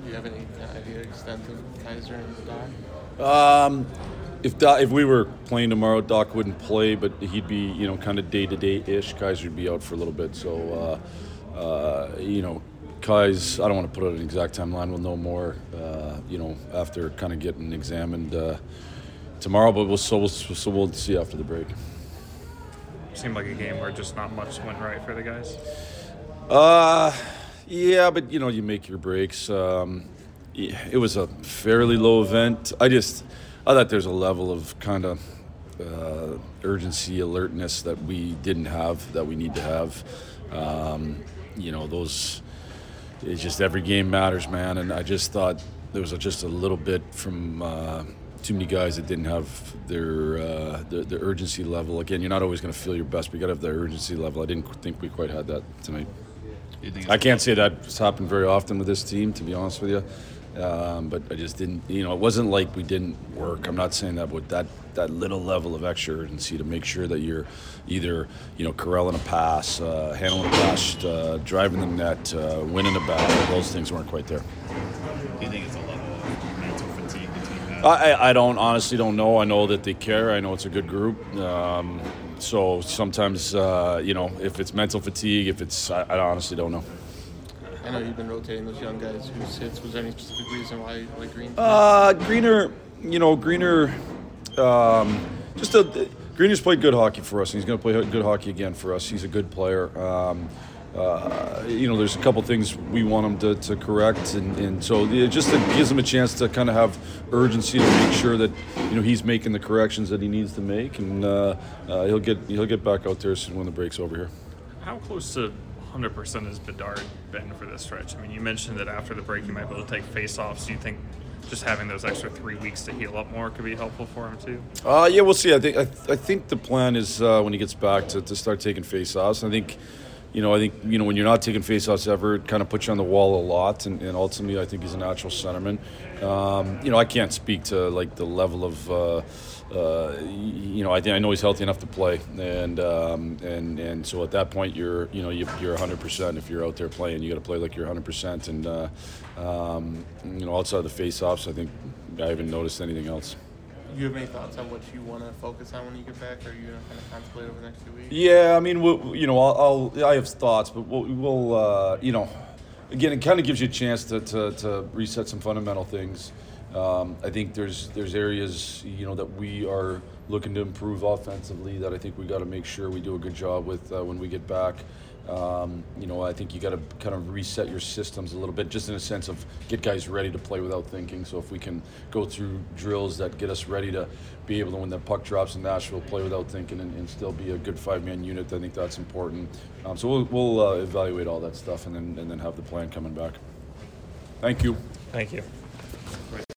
you have any idea extent of Kaiser and Doc? If we were playing tomorrow, Doc wouldn't play, but he'd be kind of day-to-day-ish. Kaiser would be out for a little bit, so Kai's, I don't want to put out an exact timeline. We'll know more, after kind of getting examined tomorrow. But we'll see after the break. Seemed like a game where just not much went right for the guys. Yeah, but you make your breaks. It was a fairly low event. I thought there's a level of kind of urgency, alertness that we didn't have, that we need to have. It's just every game matters, man. And I just thought there was just a little bit from too many guys that didn't have the urgency level. Again, you're not always going to feel your best, but you got to have the urgency level. I didn't think we quite had that tonight. I can't say that's happened very often with this team, to be honest with you. But I just didn't, it wasn't like we didn't work. I'm not saying that, but that little level of extra urgency to make sure that you're either, corralling a pass, handling a pass, driving the net, winning a battle. Those things weren't quite there. Do you think it's a level of mental fatigue the team has? I honestly don't know. I know that they care. I know it's a good group. So sometimes, if it's mental fatigue, I honestly don't know. I know you've been rotating those young guys who sits. Was there any specific reason why Green? Greener's played good hockey for us, and he's going to play good hockey again for us. He's a good player. There's a couple things we want him to correct, and so it just gives him a chance to kind of have urgency to make sure that he's making the corrections that he needs to make, and he'll get back out there soon when the break's over here. How close to 100% has Bedard been for this stretch? I mean, you mentioned that after the break you might be able to take face-offs. Do you think just having those extra 3 weeks to heal up more could be helpful for him too? Yeah, we'll see. I think the plan is when he gets back to start taking face-offs. I think when you're not taking face-offs ever, it kind of puts you on the wall a lot, and ultimately I think he's a natural centerman. I can't speak to like the level of I know he's healthy enough to play, and so at that point you're 100%. If you're out there playing, you got to play like you're 100%. And outside of the face-offs, I think I haven't noticed anything else. You have any thoughts on what you want to focus on when you get back? Or are you going to kind of contemplate over the next 2 weeks? Yeah, I mean, I have thoughts, but we'll again, it kind of gives you a chance to reset some fundamental things. I think there's areas that we are looking to improve offensively that I think we got to make sure we do a good job with when we get back. I think you got to kind of reset your systems a little bit, just in a sense of get guys ready to play without thinking. So if we can go through drills that get us ready to be able to, when the puck drops in Nashville, play without thinking and still be a good 5-man unit, I think that's important. So we'll evaluate all that stuff and then have the plan coming back. Thank you. Thank you.